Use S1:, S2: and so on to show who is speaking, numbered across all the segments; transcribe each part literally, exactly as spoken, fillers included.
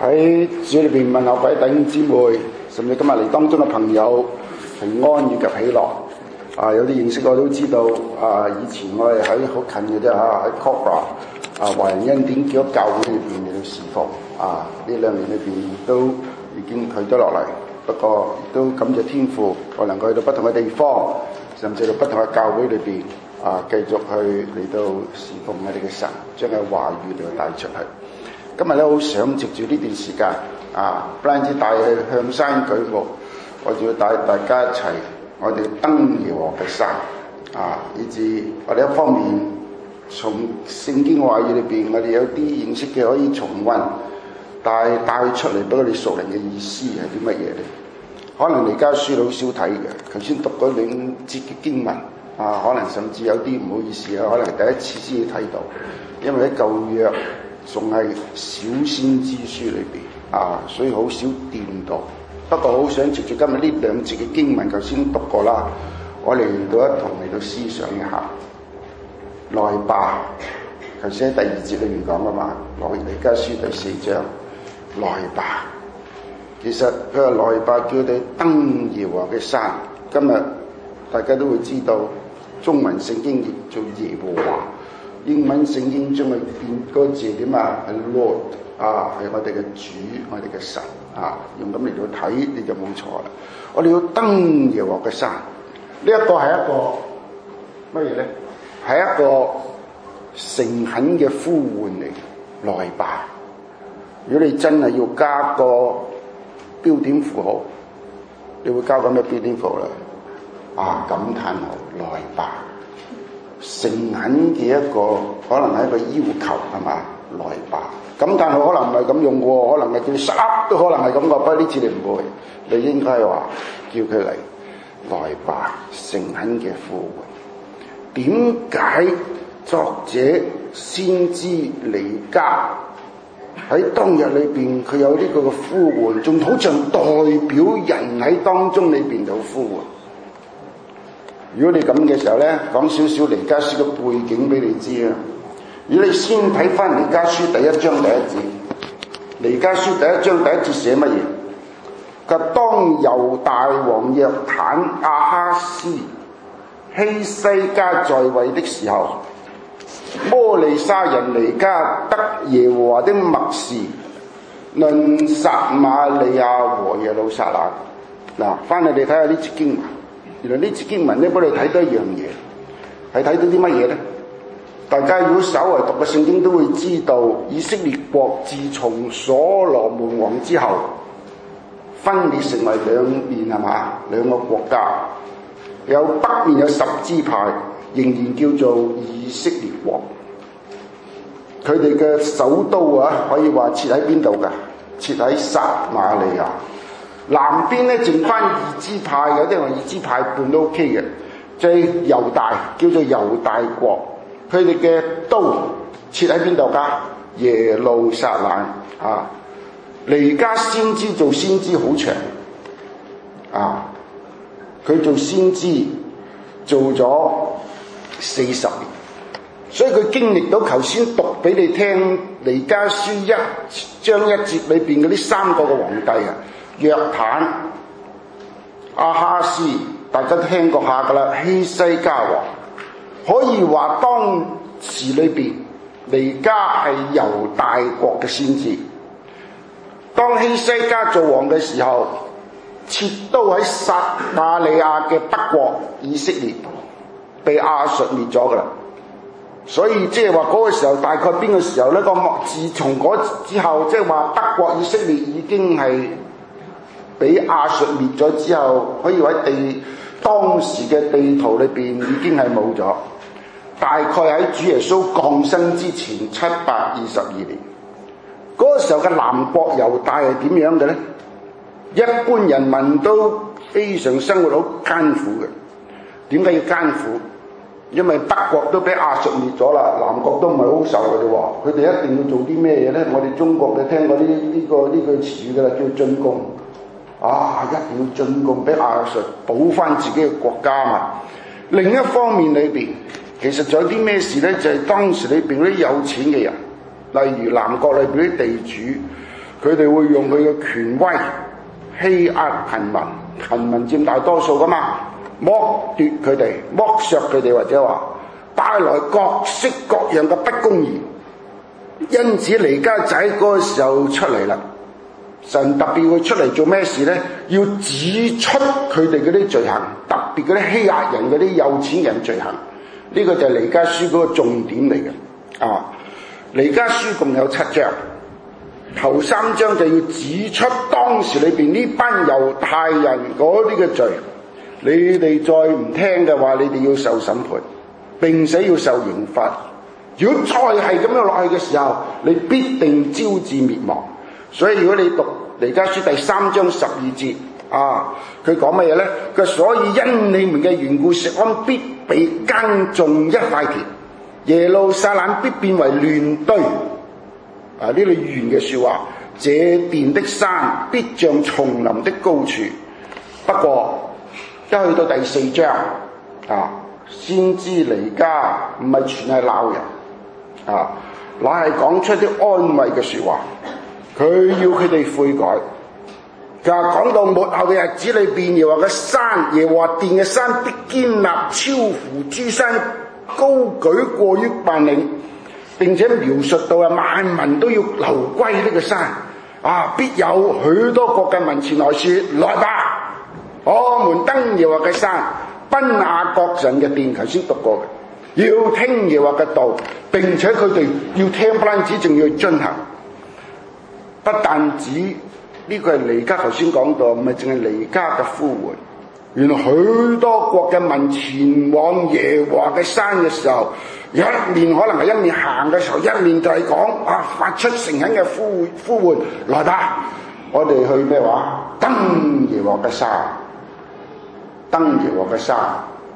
S1: 喺主裏邊問候各位弟兄姊妹，甚至今日嚟當中嘅朋友平安以及喜樂。啊，有啲認識我都知道。啊，以前我係喺好近嘅啫嚇，喺 Cobra 啊華人恩典基督教會裏邊嚟到侍奉。啊，呢兩年裏邊都已經退咗落嚟，不過亦都感謝天父，我能夠去到不同嘅地方，甚至到不同嘅教會裏邊啊，繼續去嚟到侍奉我哋嘅神，將佢話語嚟到帶出去。今日咧好想藉住呢段時間啊，不單止帶去向山舉目，我仲要帶大家一齊，我哋登耶和華嘅山啊，以至我哋一方面從聖經話語裏邊，我哋有啲認識嘅可以重溫，但係帶出嚟俾我哋屬靈嘅意思係啲乜嘢咧？可能彌迦書好少睇嘅，頭先讀嗰兩節嘅經文啊，可能甚至有啲唔好意思啊，可能第一次先至睇到，因為喺舊約仲係小先知書裏邊啊，所以好少掂到。不過好想藉住今日呢兩節嘅經文，頭先讀過啦，我哋嚟到一同嚟到思想一下。來吧，頭先喺第二節裏面講噶嘛，來彌迦書第四章，來吧。其實佢話來吧，叫你登耶和華嘅山。今日大家都會知道，中文聖經譯做耶和華。英文聖經將佢變嗰個字點啊？係 Lord 啊，係我哋嘅主，我哋嘅神啊。用咁嚟到睇，你就冇錯啦。我哋要登耶和華嘅山，呢、這個、一個係一個乜嘢咧？係一個誠懇嘅呼喚嚟，來吧。如果你真係要加個標點符號，你會加個咩標點符號咧？啊，感嘆號，來吧。誠懇嘅一個，可能係一個要求係嘛？來吧，咁但係可能唔係咁用喎，可能係叫你 shut up 都可能係咁嘅，不過呢次你唔會，你應該係話叫佢嚟，來吧，誠懇嘅呼喚。點解作者先知彌迦喺當日裏邊佢有呢個嘅呼喚，仲好像代表人喺當中裏邊有呼喚？如果你咁嘅時候咧，講少少彌迦書嘅背景俾你知啊。如果你先睇翻彌迦書第一章第一節，彌迦書第一章第一節寫乜嘢？佢當猶大王約坦亞哈斯希西家在位的時候，摩利沙人彌迦得耶和華的默示，論撒瑪利亞和耶路撒冷。嗱，翻嚟你睇下呢節經文。原來呢節經文咧，幫你睇到一樣嘢，係睇到啲乜嘢咧？大家如果稍為讀嘅聖經都會知道，以色列國自從所羅門王之後，分裂成為兩面係嘛？兩個國家，有北面有十支派，仍然叫做以色列國。佢哋嘅首都啊，可以話設喺邊度㗎？設喺撒瑪利亞。南邊咧剩翻二支派，有啲話二支派半都 OK 嘅，就係、是、猶大，叫做猶大國。佢哋嘅都設喺邊度㗎？耶路撒冷啊！彌迦先知做先知好長啊！佢做先知做咗四十年，所以佢經歷到頭先讀俾你聽彌迦書一章一節裏邊嗰啲三個嘅皇帝啊。約坦、亞哈斯，大家都聽過下噶啦。希西家王，可以話當時裏邊彌迦係猶大國嘅先知。當希西家做王嘅時候，設都喺撒瑪利亞嘅北國以色列，被亞述滅咗噶啦。所以即係話嗰個時候，大概邊個時候呢？個自從嗰之後，即係話北國以色列已經係俾亞述滅咗之後，可以話喺地當時嘅地圖裏邊已經係冇咗。大概喺主耶穌降生之前七百二十二年，嗰、那個時候嘅南國猶大係點樣嘅呢？一般人民都非常生活好艱苦嘅。點解要艱苦？因為北國都俾亞述滅咗啦，南國都唔係好受嘅啫喎。佢哋一定要做啲咩嘢呢？我哋中國你聽過呢呢個呢句詞語㗎啦，叫進貢。啊！一定要進貢俾亞述，保翻自己嘅國家嘛。另一方面裏邊，其實仲有啲咩事呢？就係、是、當時裏邊嗰啲有錢嘅人，例如南國裏邊啲地主， 佢哋會用佢嘅權威欺壓貧民，貧民佔大多數噶嘛，剝奪佢哋，剝削佢哋，或者話帶來各式各樣嘅不公義。因此彌迦仔嗰個時候出嚟啦，神特別會出嚟做咩事呢？要指出佢哋嗰啲罪行，特別嗰啲欺壓人嗰啲有錢人罪行。呢、這個就係彌迦書嗰個重點嚟嘅。啊，彌迦書共有七章，頭三章就要指出當時裏邊呢班猶太人嗰啲嘅罪，你哋再唔聽嘅話，你哋要受審判，並且要受刑罰。如果再係咁樣落去嘅時候，你必定招致滅亡。所以如果你讀彌迦書第三章十二節啊，佢講乜嘢呢？佢所以因你們嘅緣故，錫安必被耕種一塊田，耶路撒冷必變為亂堆。啊，呢啲預言嘅說話，這殿的山必像叢林的高處。不過一去到第四章啊，先知彌迦唔係全係鬧人啊，乃係講出啲安慰嘅說話。佢要佢哋悔改。就講到末後嘅日子裏邊，耶和華嘅山，耶和華殿嘅山必堅立超乎諸山，高舉過於萬嶺。並且描述到啊，萬民都要流歸呢個山啊，必有許多國嘅民前來說：來吧，我們登耶和華嘅山，奔雅各神嘅殿。頭先讀過嘅，要聽耶和華嘅道，並且佢哋要聽，不單止仲要遵行。不但止呢、這個係彌迦頭先講到，唔係淨係彌迦嘅呼喚。原來許多國嘅民前往耶和華嘅山嘅時候，一面可能係一面行嘅時候，一面就係講啊，發出誠懇嘅呼呼喚：來吧，我哋去咩話？登耶和華嘅山，登耶和華嘅山，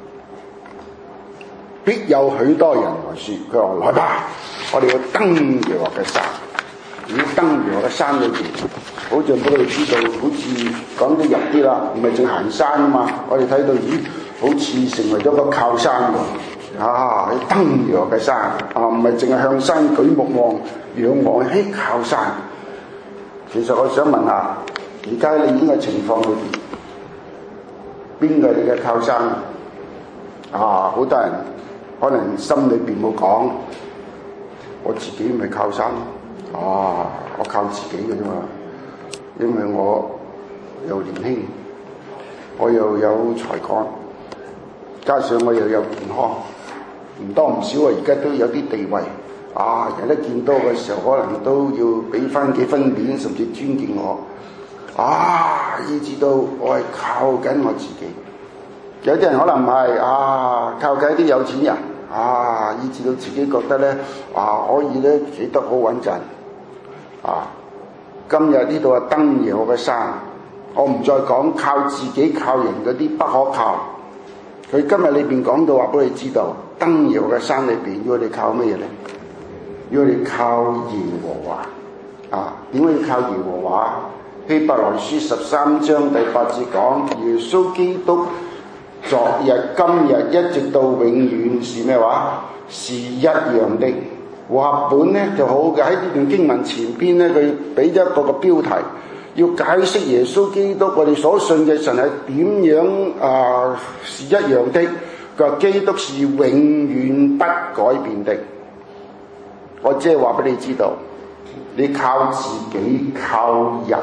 S1: 必有許多人來說：佢話來吧，我哋要登耶和華嘅山。如果登耶和華嘅山裏邊，好似俾佢哋知道，好似講得入啲啦，唔係淨行山啊嘛。我哋睇到，咦，好似成為咗個靠山喎。啊，去登耶和華嘅山啊，唔係淨係向山舉目望、仰望，嘿，靠山。其實我想問下，而家你呢個情況裏邊，邊個係你嘅靠山啊？好多人可能心裏邊冇講，我自己咪靠山。啊！我靠自己嘅啫嘛，因為我又年輕，我又有才幹，加上我又有健康，唔多唔少啊！而家都有啲地位啊！人一見多嘅時候，可能都要俾翻幾分面，甚至尊敬我啊！以至到我係靠緊我自己。有啲人可能唔係啊，靠緊啲有錢人啊，以至到自己覺得咧啊，可以咧企得好穩陣。啊！今日呢度係登耶和華嘅山，我唔再講靠自己靠人嗰啲不可靠。佢今日裏邊講到話俾你知道，登耶和華嘅山裏邊要我哋靠乜嘢咧？要我哋靠耶和華啊！點解要靠耶和華？希伯來書十三章第八節講，耶穌基督昨日、今日一直到永遠是咩話？是一樣的。和合本咧就好嘅，喺呢段經文前邊咧，佢俾咗一個個標題，要解釋耶穌基督我哋所信嘅神係點樣啊、呃、是一樣的。佢話基督是永遠不改變的。我即係話俾你知道，你靠自己靠人，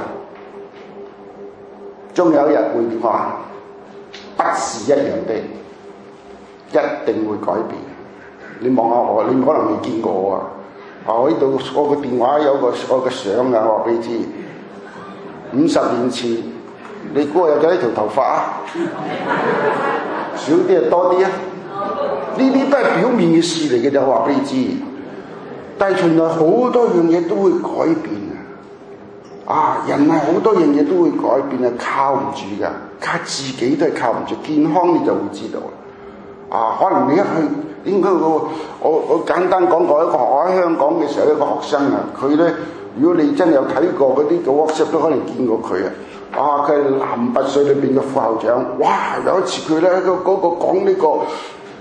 S1: 終有一日會點啊？不是一樣的，一定會改變。你望下我，你可能未見過我啊！啊，我呢度我個電話有個我個相啊，我話俾你知。五十年前，你估我有幾多條頭髮啊？少啲啊，多啲啊？呢啲都係表面嘅事嚟嘅啫，我話俾你知。但係原來好多樣嘢都會改變啊！啊，人係好多樣嘢都會改變啊，靠唔住㗎，靠自己都係靠唔住。健康你就會知道啦。啊，可能你一去。應該我我我簡單講過一個我喺香港嘅時候一個學生啊，佢咧如果你真係有睇過嗰啲個 WhatsApp 都可能見過佢啊。啊，佢係南拔萃裏邊嘅副校長。哇！有一次佢咧嗰嗰個講呢個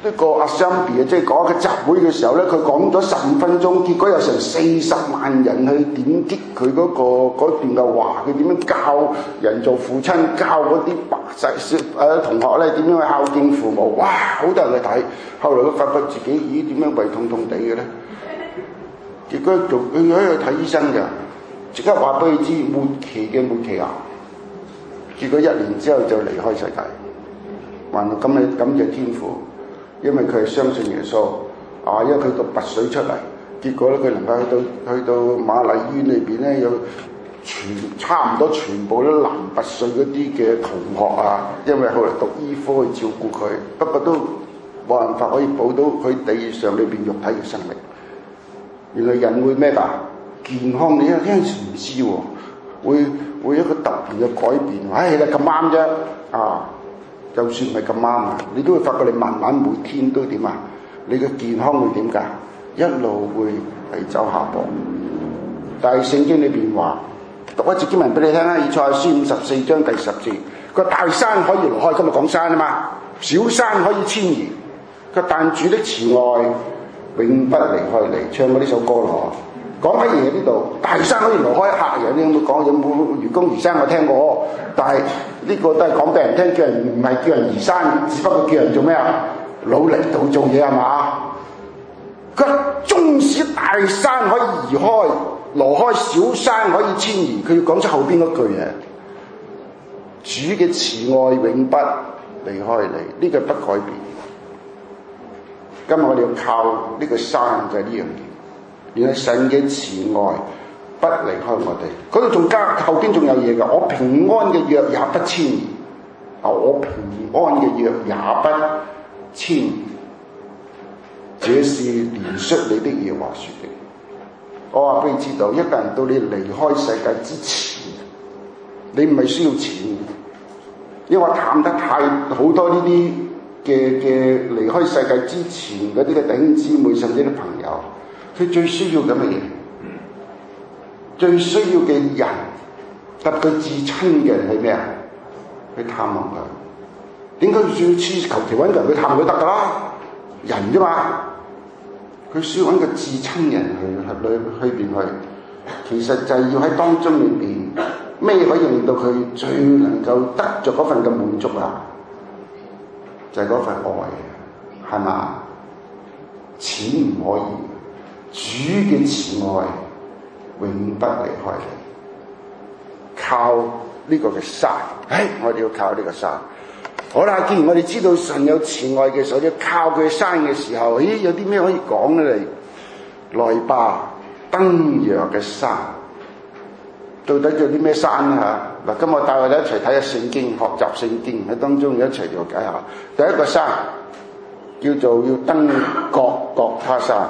S1: 呢個 assembly 即係講一個集會嘅時候咧，佢講咗十五分鐘，結果有成四十萬人去點擊佢嗰、嗰個嗰段嘅話，佢點樣教人做父親，教嗰啲白細小誒同學咧點樣去孝敬父母，哇！好多人去睇，後來佢發覺自己咦點樣胃痛痛地嘅咧，結果做佢喺度睇醫生㗎，即刻話俾佢知末期嘅末期癌，結果一年之後就離開世界，還咁你感謝天父。因為佢係相信耶穌，啊！因為佢讀拔萃出嚟，結果咧佢能夠去到去到瑪麗醫院裏邊咧，有全差唔多全部都男拔萃嗰啲嘅同學啊，因為後來讀醫科去照顧佢，不過都冇辦法可以保到佢地上裏邊肉體嘅生命。原來人會咩㗎？健康你有陣時唔知喎，會會一個突然嘅改變。唉，你咁啱啫，啊！就算唔係咁啱啊，你都會發覺你慢慢每天都點啊？你嘅健康會點㗎？一路會係走下坡。但係聖經裏邊話，讀一節經文俾你聽啊，以賽亞書五十四章第十節，個大山可以挪開，今日講山啊嘛，小山可以遷移，個但主的慈愛永不離開你。唱過呢首歌咯，講乜嘢呢度？大山可以挪開，客人你有冇講？有冇愚公移山？我聽過，但係呢個都係講俾人聽，叫人唔係叫人移山，只不過叫人做咩啊？努力到做嘢係嘛？佢縱使大山可以移開，挪開小山可以遷移，佢要講出後邊嗰句嘢：主嘅慈愛永不離開你，呢、這個不改變。今日我哋要靠呢個山就係呢樣嘢。原來神嘅慈愛不離開我哋，嗰度仲加後邊仲有嘢㗎。我平安嘅約也不遷移，啊！我平安嘅約也不遷移，這是憐恤你的耶和華說的。我話俾你知道，一個人到你離開世界之前，你唔係需要錢，因為我談得太好多呢啲嘅嘅離開世界之前嗰啲嘅弟兄姊妹甚至啲朋友。佢最需要嘅乜嘢？最需要嘅人，特佢至親嘅人係咩啊？去探望佢。點解要黐求其揾人去探佢得㗎啦？人啫嘛。佢需要揾個至親人去去去邊去。其實就係要喺當中裏邊，咩可以令到佢最能夠得着嗰份嘅滿足啊？就係、是、嗰份愛，係嘛？錢唔可以。主嘅慈愛永不離開你，靠呢個嘅山，唉，我哋要靠呢個山。好啦，既然我哋知道神有慈愛嘅時候，要靠佢山嘅時候，咦，有啲咩可以講咧？嚟，來吧，登陽嘅山，到底叫啲咩山咧嚇？嗱，今日帶我哋一齊睇下聖經，學習聖經喺當中一齊了解下。第一個山叫做要登各各他山。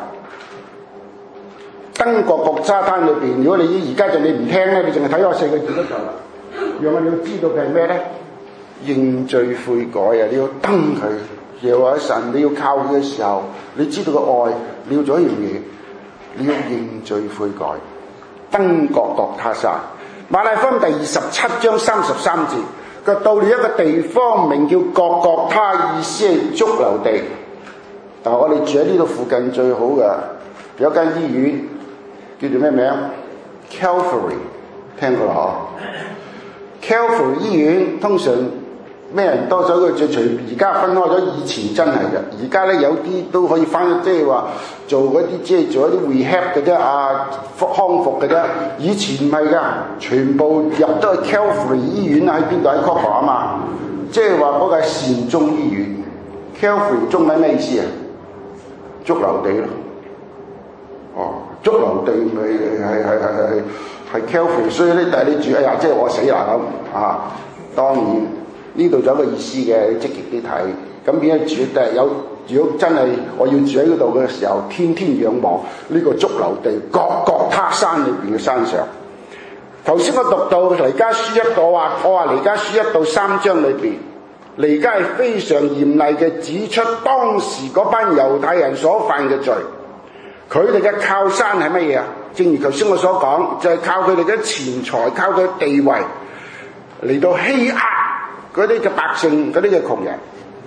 S1: 登各各沙灘裏邊，如果你而家就你唔聽咧，你淨係睇我四個字都夠啦。讓我哋要知道嘅係咩咧？認罪悔改啊！你要登佢，耶和華神，你要靠佢嘅時候，你知道個愛，你要做一樣嘢，你要認罪悔改，登各各他山。馬太福音第二十七章三十三節，佢到了一個地方，名叫各各他，意思係髑髏地。但係我哋住喺呢度附近最好嘅有間醫院。叫做咩名 ？Calvary 聽過啦嗬 Calvary 醫院通常咩人多咗？佢最除而家分開咗，以前真係嘅。而家咧有啲都可以翻，即係話做嗰啲即係做一啲 rehab 嘅啫啊，復康復嘅啫。以前唔係㗎，全部入都係 Calvary 醫院喺邊度？喺 Cobra 啊嘛，即係話嗰個係善終醫院。Calvary 中文咩意思啊？髑髏地咯，哦。髑髏地咪係係係係係 Calvary， 所以咧，但係你住哎呀，即係我死啦咁啊！當然呢度就有一個意思嘅，你積極啲睇。咁變咗住，但係有如果真係我要住喺嗰度嘅時候，天天仰望呢個髑髏地各各他山裏邊嘅山上。頭先我讀到彌迦書一到話，我話彌迦書一到三章裏邊，彌迦係非常嚴厲嘅指出當時嗰班猶太人所犯嘅罪。佢哋嘅靠山係乜嘢啊？正如頭先我所講，就係、是、靠佢哋嘅錢財，靠佢地位嚟到欺壓嗰啲嘅百姓，嗰啲嘅窮人。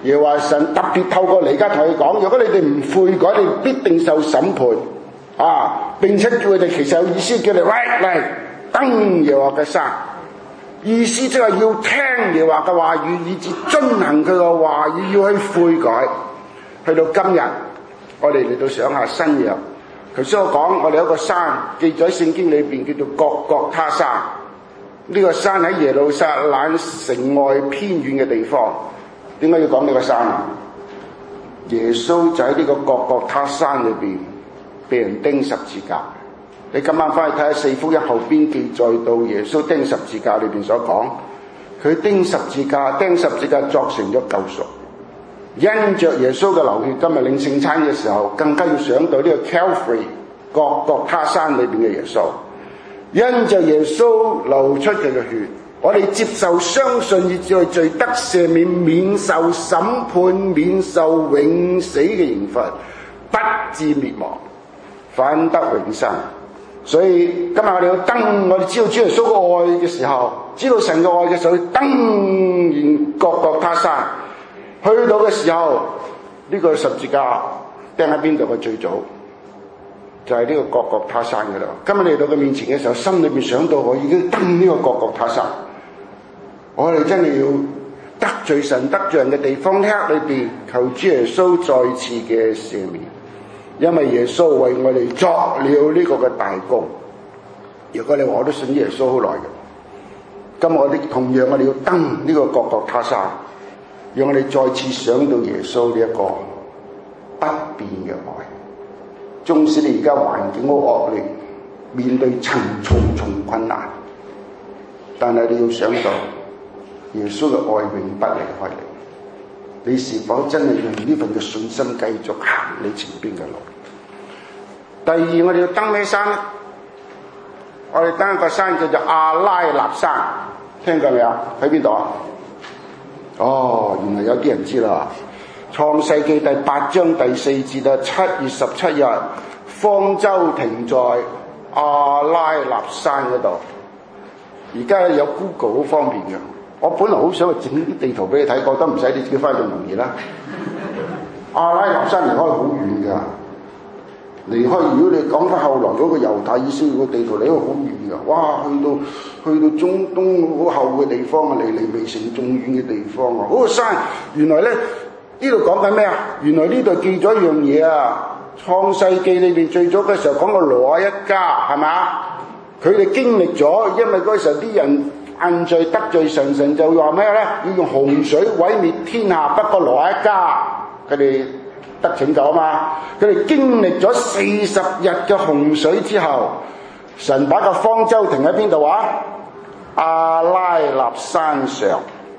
S1: 耶和華神特別透過彌迦同佢講，如果你哋唔悔改，你必定受審判啊！並且叫佢哋，其實有意思叫你喂嚟登耶和華嘅山，意思即係要聽耶和華嘅話語，以至遵行佢嘅話語，要去悔改。去到今日，我哋嚟到想下新約。頭先我講，我哋有一個山記載喺聖經裏邊，叫做各各他山。呢、這個山喺耶路撒冷城外偏遠嘅地方。點解要講呢個山啊？耶穌就喺呢個各各他山裏邊被人釘十字架。你今晚翻去睇下四福音後邊記載到耶穌釘十字架裏邊所講，佢釘十字架，釘十字架作成咗救贖。因着耶穌嘅流血，今日領聖餐嘅時候，更加要想到呢個 Calvary 各各他山裏邊嘅耶穌。因着耶穌流出佢嘅血，我哋接受相信，以至係罪得赦免，免受審判，免受永死嘅刑罰，不至滅亡，反得永生。所以今日我哋要登，我哋知道主耶穌嘅愛嘅時候，知道神嘅愛嘅時候，登完各各他山。去到嘅時候，呢、這個十字架釘喺邊度嘅最早，就係、是、呢個各各他山嘅啦。今日嚟到佢面前嘅時候，心裏面想到我已經登呢個各各他山。我哋真係要得罪神、得罪人嘅地方，呢刻裏邊求主耶穌再次嘅赦免，因為耶穌為我哋作了呢個嘅大功。如果你話我都信耶穌好耐嘅，今日我哋同樣我哋要登呢個各各他山。讓我哋再次想到耶穌呢一個不變嘅愛，縱使你而家環境好惡劣，面對層重重困難，但係你要想到耶穌嘅愛永不離開你。你是否真係用呢份嘅信心繼續行你前邊嘅路？第二，我哋要登咩山咧？我哋登一個山叫做亞拉臘山，聽過未啊？喺邊度啊？哦，原來有啲人知啦。創世記第八章第四節啊，七月十七日，方舟停在亞拉臘山嗰度。而家有 Google 好方便嘅，我本來好想去整啲地圖俾你睇，覺得唔使你自己翻去咁容易啦。亞拉臘山離開好遠㗎，離開如果你講翻後來嗰個猶太以色列個地圖，離開好遠㗎。哇，去到去到中東好後嘅地方啊，離離未成仲遠嘅地方啊！嗰、那個山原來咧呢度講緊咩啊？原來呢度記咗一樣嘢啊！創世記裏邊最早嘅時候講過挪亞一家係咪？佢哋經歷咗，因為嗰時候啲人犯罪得罪神，神就話咩咧？要用洪水毀滅天下，不過挪亞一家佢哋得拯救啊嘛！佢哋經歷咗四十日嘅洪水之後，神把個方舟停喺邊度啊？亞拉臘山上。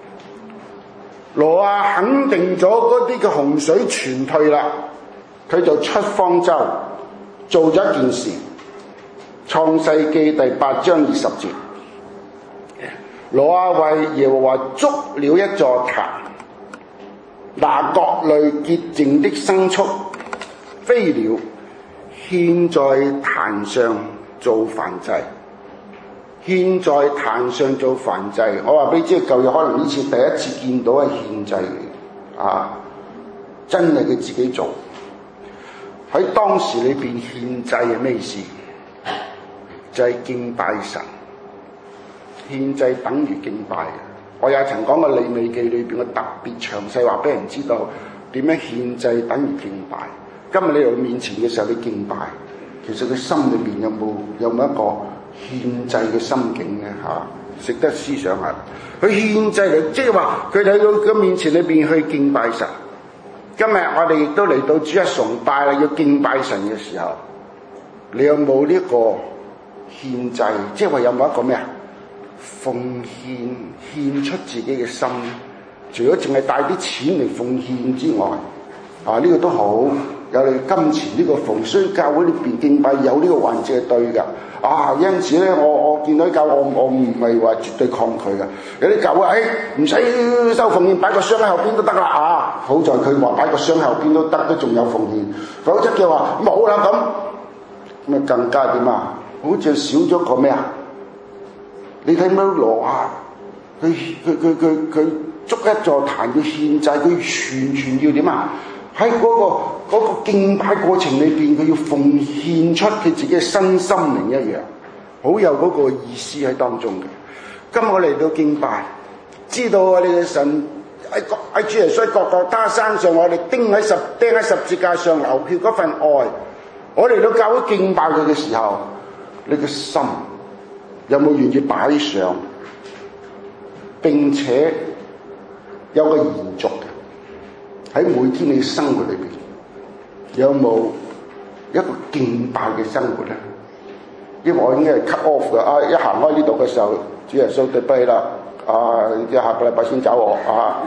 S1: 挪亞肯定咗嗰啲嘅洪水全退啦，佢就出方舟做咗一件事。創世記第八章二十節，挪亞為耶和華築了一座壇，拿各類潔淨的牲畜、飛鳥獻在壇上做燔祭。獻在壇上做燔祭，我話俾你知，舊日可能呢次第一次見到係獻祭嚟，啊，真係佢自己做。喺當時裏邊獻祭係咩意思？就係、是、敬拜神。獻祭等於敬拜。我也曾講過利未記裏邊，我特別詳細話俾人知道點樣獻祭等於敬拜。今日你嚟面前嘅時候，你敬拜，其實佢心裏邊有冇有冇一個獻祭嘅心境咧？嚇、啊，值得思想下。佢獻祭嚟，即係話佢睇到佢面前裏邊去敬拜神。今日我哋亦都嚟到主日崇拜啦，要敬拜神嘅時候，你有冇呢個獻祭？即係話有冇一個咩啊？奉獻，獻出自己嘅心。除咗淨係帶啲錢嚟奉獻之外，啊呢、這個都好。有你金錢呢個奉，所以教會裏邊敬拜有呢個環節係對㗎。啊，因此咧，我我見到啲教會，我我唔係話絕對抗拒嘅。有啲教會誒唔使收奉獻，擺個箱喺後邊都得啦啊！好在佢話擺個箱喺後邊都得，都仲有奉獻。否則嘅話冇啦咁，咁啊更加點啊？好似少咗個咩啊？你睇唔到挪亞？佢佢佢佢佢築一座壇要獻祭，佢全全要點啊？喺嗰、嗰個嗰、嗰個敬拜過程裏邊，佢要奉獻出佢自己嘅身心靈一樣，好有嗰個意思喺當中嘅。今日我嚟到敬拜，知道我哋嘅神喺喺主耶穌各各他山上，我哋釘喺十釘喺十字架上流血嗰份愛，我嚟到教會敬拜佢嘅時候，你嘅心有冇願意擺上，並且有個延續嘅喺每天你嘅生活裏邊，有冇一個敬拜嘅生活咧？因為我已經係 cut off 嘅啊！一行開呢度嘅時候，主耶穌對不起啦，啊！即係下個禮拜先走我啊！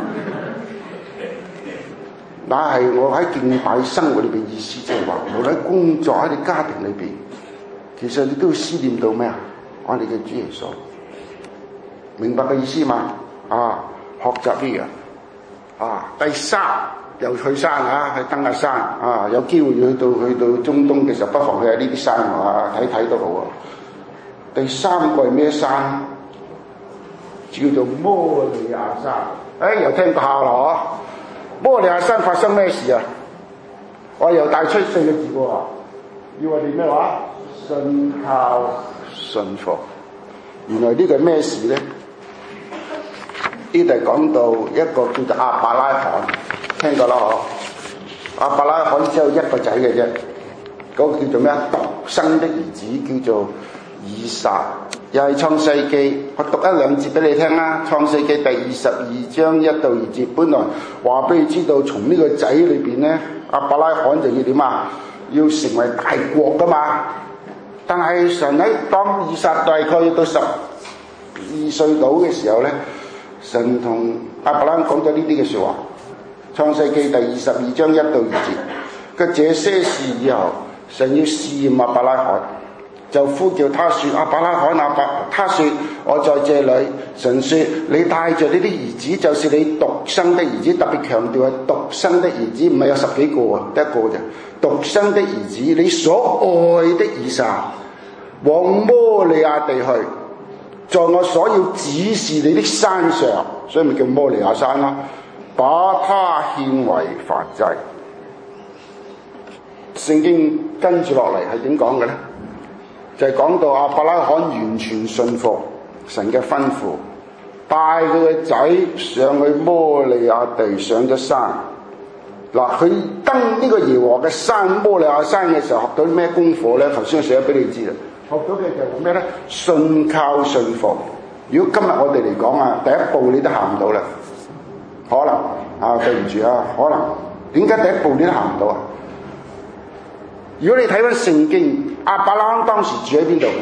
S1: 但係我喺敬拜生活裏邊意思，即係話，無論喺工作喺你家庭裏邊，其實你都要思念到咩啊？我哋嘅主耶穌，明白嘅意思嘛？啊，學習呢樣啊！第三又去山啊，去登下山啊！有機會去到去到中東嘅時候，不妨去下呢啲山啊，睇睇都好啊！第三個係咩山？叫做摩利亞山。誒、哎，又聽過下咯〜摩利亞山發生咩事啊？我又帶出四個字喎，要我哋咩話？信靠信服。原來呢個係咩事咧？呢度係講到一個叫做亞伯拉罕，聽過啦嗬？亞伯拉罕只有一個仔嘅啫，嗰、那個叫做咩啊？獨生的兒子叫做以撒。又係創世記，我讀一兩節俾你聽啦。創世記第二十二章一到二節，本來話俾你知道，從呢個仔裏邊咧，亞伯拉罕就要點啊？要成為大國噶嘛。但係神喺當以撒大概到十二歲到嘅時候咧，神同亞伯拉罕講咗呢啲嘅説話。創世記第二十二章一到二節，佢這些事以後，神要試驗亞伯拉罕。就呼叫他說：亞伯拉罕，亞伯，他說我在這裏。神說：你帶着呢啲兒子，就是你獨生的兒子，特別強調係獨生的兒子，唔係有十幾個啊，得一個啫。獨生的兒子，你所愛的以撒，往摩利亞地去，在我所要指示你的山上，所以咪叫摩利亞山啦，把他獻為燔祭。聖經跟住落嚟係點講嘅咧？就係講到亞伯拉罕完全信服神嘅吩咐，帶佢嘅仔上去摩利亞地上咗山。嗱，佢登呢個耶和華嘅山摩利亞山嘅時候，學到啲咩功課咧？頭先我寫咗俾你知啦。學到嘅就係咩咧？信靠信服。如果今日我哋嚟講啊，第一步你都行唔到啦，可能啊，對唔住啊，可能點解第一步你都行唔到啊？如果你睇翻聖經，亞伯拉罕當時住喺邊度？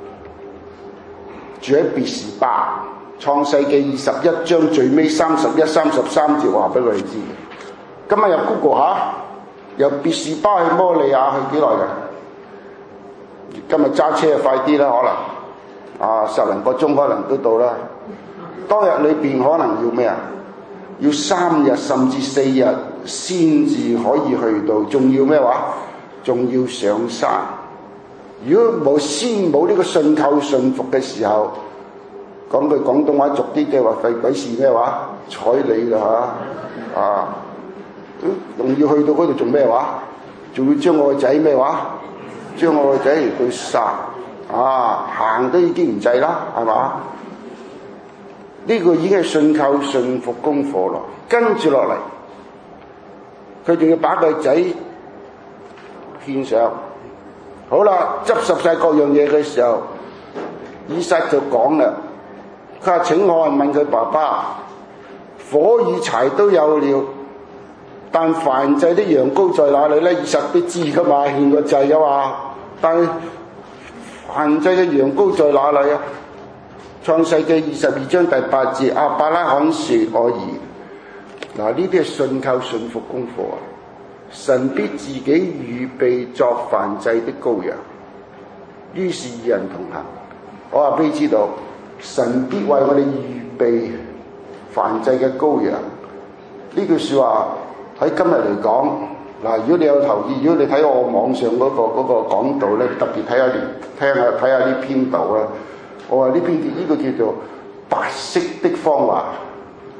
S1: 住喺別是巴。創世記二十一章最尾三十一、三十三節話俾佢哋知。今日入 Google 下，由別是巴去摩利亞去幾耐嘅？今日揸車就快啲啦，可能啊十零個鐘可能都到啦。當日裏邊可能要咩啊？要三日甚至四日先至可以去到，仲要咩話？仲要上山。如果冇先冇呢個信靠信服嘅時候，講句廣東話俗啲嘅話，費鬼事咩話？睬你㗎嚇啊！仲要去到嗰度做咩話？仲要將我個仔咩話？將我個仔嚟去殺啊！行都已經唔制啦，係嘛？呢個已經係信靠信服功課咯。跟住落嚟，佢仲要把個仔獻上。好啦，執拾晒各樣嘢嘅時候，以撒就講啦，佢話請我問佢爸爸，火與柴都有了，但燔祭的羊羔在哪裏呢？以撒都知噶嘛，獻個祭噶嘛，但係燔祭嘅羊羔在哪裏啊？創世記二十二章第八節，亞伯拉罕說：我兒，嗱，呢啲係信靠信服功課啊！神必自己預備作燔祭的羔羊，於是二人同行。我話俾你知道，神必為我哋預備燔祭嘅羔羊。呢句説話喺今日嚟講，嗱，如果你有留意，如果你睇我網上嗰、那個嗰、那個講道咧，特別睇下聽下睇下呢篇道啦。我話呢篇呢個叫做白色的謊話，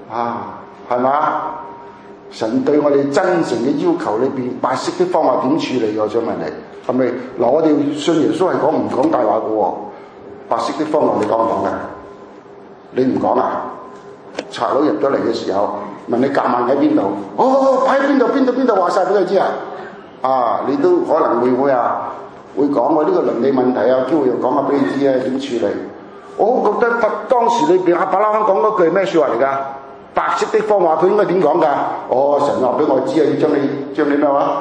S1: 啊，係嘛？神對我哋真誠嘅要求裏邊，白色的方法點處理？我想問你，係咪嗱？我哋信耶穌係講唔講大話嘅喎？白色的方法你講唔講嘅？你唔講啊？賊佬入咗嚟嘅時候，問你夾萬喺邊度？哦，擺喺邊度？邊度？邊度？話晒俾佢知啊！啊，你都可能會唔會啊？會講我呢個倫理問題啊，有機會又講下俾你知啊，點處理？我覺得當時裏邊阿伯拉罕講嗰句咩説話嚟㗎？白色的方話佢應該點講㗎？哦，神話俾我知啊，要將你將你咩話？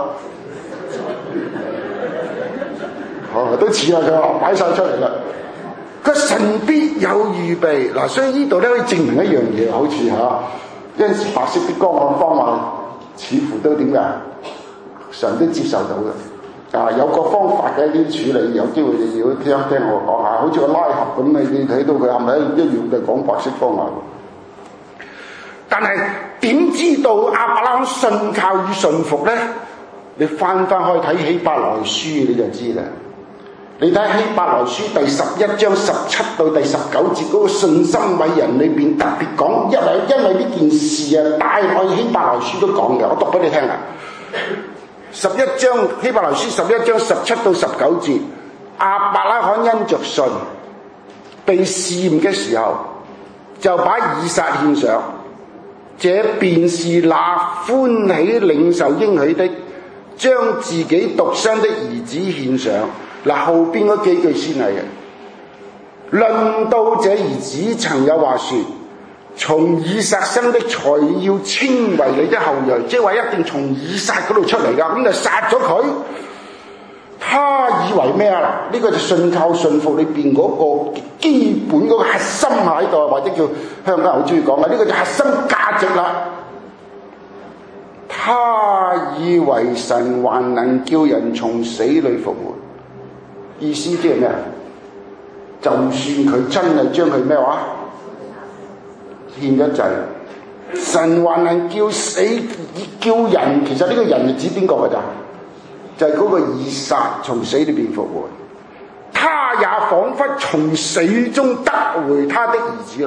S1: 哦，都似啊，佢話擺晒出嚟啦。個神必有預備嗱，所以呢度咧可以證明一樣嘢，好似嚇有陣時白色的光暗方話，似乎都點㗎？神都接受到嘅。啊，有個方法嘅一啲處理，有機會你要聽聽我講下，好似個拉合咁，你你睇到佢係咪一樣就講白色方話？但係點知道亞伯拉罕信靠與順服咧？你翻翻去睇希伯來書你就知啦。你睇希伯來書第十一章十七到第十九節嗰個信心偉人裏邊特別講，因為因為呢件事啊，大概希伯來書都講嘅，我讀俾你聽啊。十一章希伯來書十一章十七到十九節，亞伯拉罕因着信被試驗嘅時候，就把以撒獻上。這便是那歡喜領受應許的，將自己獨生的兒子獻上。嗱，後邊嗰幾句先係嘅。論到這兒子，曾有話說：從以撒生的才要稱為你的後裔，即係話一定從以撒嗰度出嚟㗎，咁就殺咗佢。他以為咩啊？呢、這個就信靠順服裏邊嗰個基本嗰個核心喺度，或者叫香港人好中意講嘅，呢、這個就核心價值啦。他以為神還能叫人從死裏復活，意思即係咩？就算佢真係將佢咩話獻咗祭，神還能叫死叫人，其實呢個人係指邊個㗎咋？就係嗰個以撒從死裏邊復活，他也彷彿從死中得回他的兒子來。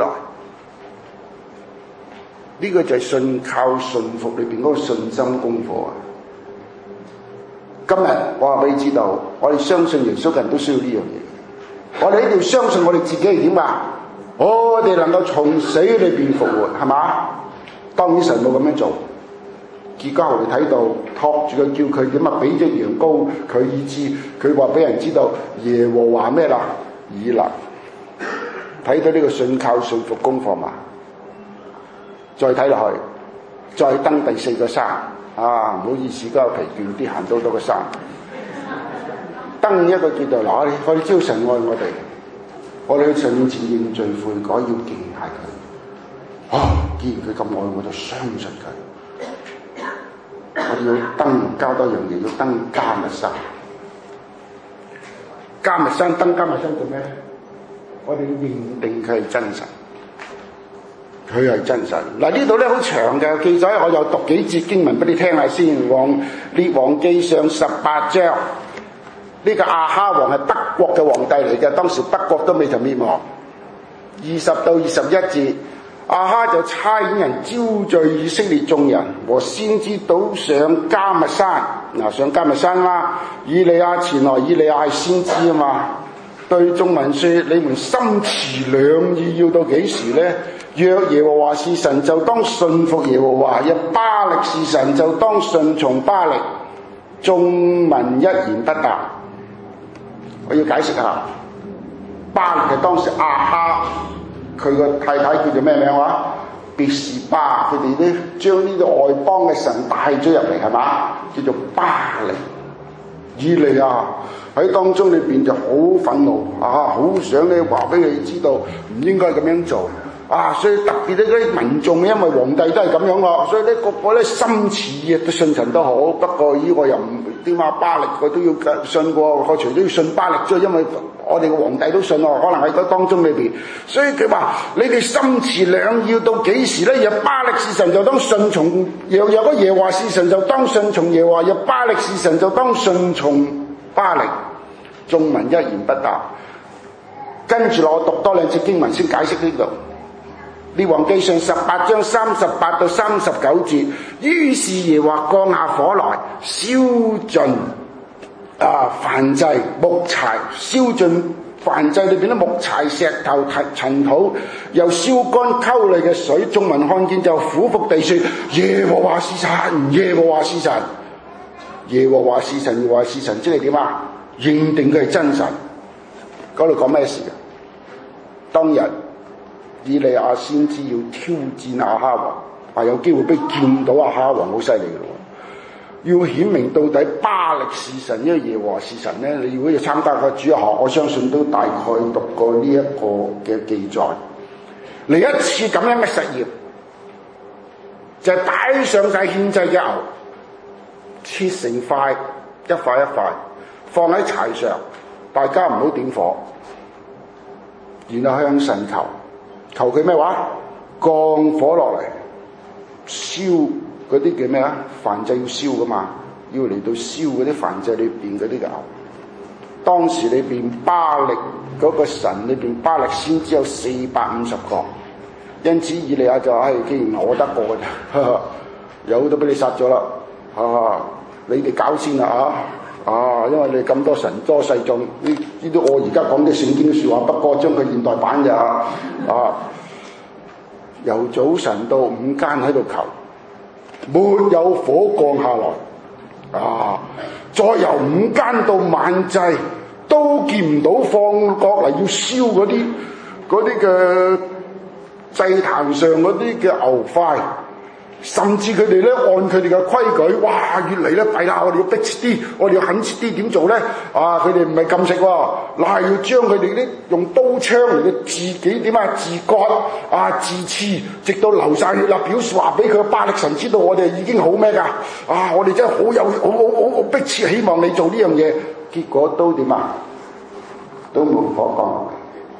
S1: 呢、這個就係信靠順服裏邊嗰個信心功課啊！今日我話俾你知道，我哋相信耶穌嘅人都需要呢樣嘢。我哋一定要相信我哋自己係點啊？我哋能夠從死裏邊復活，係嘛？當然神冇咁樣做。結果我哋睇到托住佢叫佢點啊，俾隻羊羔佢，以致佢話俾人知道耶和華咩啦？以勒。睇到呢個信靠順服功課嘛？再睇落去，再登第四個山啊！唔好意思，今日疲倦啲，行到多個山。登一個叫做嗱，我哋我哋知道神愛我哋，我哋去神面前認罪悔改，要敬拜佢。啊！既然佢咁愛我，就相信佢。我哋要登交多樣嘢，要登迦密山。迦密山登迦密山做咩咧？我哋要認定佢係真神，佢係真神。嗱，呢度咧好長嘅記載，我又讀幾節經文俾你聽下先。王列王記上十八章，呢、這個亞哈王係北國嘅皇帝嚟嘅，當時北國都未曾滅亡。二十到二十一節。亞哈就差遣人招聚以色列眾人和先知到上迦密山，嗱，上迦密山啦。以利亞前來，以利亞係先知啊嘛，對眾民說：你們心持兩意，要到幾時呢？若耶和華是神，就當順服耶和華；若巴力是神，就當順從巴力。眾民一言不答。我要解釋下，巴力係當時亞哈。佢個太太叫做咩名話？別是巴，佢哋咧將呢個外邦嘅神帶咗入嚟，係嘛？叫做巴力。以利亞喺當中裏邊就好憤怒啊，好想咧話俾佢知道唔應該咁樣做啊！所以特別咧嗰啲民眾，因為皇帝都係咁樣咯，所以咧個個咧心似啊，都信神都好。不過依個又唔點話巴力，佢都要信喎。我除咗要信巴力之外，因為我哋個皇帝都信喎，可能喺嗰當中裏邊。所以佢話：你哋心持兩意，到幾時咧？若巴力是神，就當順從；若若果耶和華是神，就當順從耶和華；若巴力是神，就當順從巴力。眾民一言不答。跟住我讀多兩節經文先解釋呢度。 列王記上十八章三十八到三十九節，於是耶和華降下火來，燒盡啊燔祭木柴，燒盡燔祭裏邊啲木柴、石頭、塵土，又燒乾溝裏嘅水。眾民看見就俯伏地說：耶和華是神，耶和華是神，耶和華是神，耶和華是神，即係點啊？認定佢係真神。嗰度講咩事啊？當日以利亞先知要挑戰亞哈王，話有機會俾見到亞哈王，好犀利嘅咯。要顯明到底巴力是神，因為耶和華是神咧。你如果要參加個主日學，我相信都大概讀過呢一個嘅記載。嚟一次咁樣嘅實驗，就係擺上晒獻祭嘅牛，切成塊，一塊一塊，放喺柴上，大家唔好點火，然後向神求，求佢咩話？降火落嚟，燒嗰啲叫咩啊？燔祭要燒噶嘛，要嚟到燒嗰啲燔祭裏邊嗰啲牛。當時裏邊巴力嗰個神裏邊，巴力先只有四百五十個，因此以利亞就話：唉，既然我得過嘅，有都俾你殺咗啦，啊，你哋搞先啦啊！啊，因為你咁多神多勢眾，呢呢啲我而家講啲聖經説話，不過將佢現代版嘅啊，啊，由早晨到午間喺度求。沒有火降下來，啊！再由午間到晚祭，都見唔到放角嚟要燒嗰啲嗰啲嘅祭壇上嗰啲嘅牛塊，甚至佢哋咧按佢哋嘅規矩，哇！越嚟咧弊啦，我哋要逼切啲，我哋要狠切啲，點做咧？啊！佢哋唔係禁食喎，嗱係要將佢哋啲用刀槍嚟嘅自己點啊自割啊自刺，直到流晒血啦，表示話俾佢嘅巴力神知道我哋已經好咩㗎？啊！我哋真係好有好好好逼切，希望你做呢樣嘢，結果都點啊？都冇火降。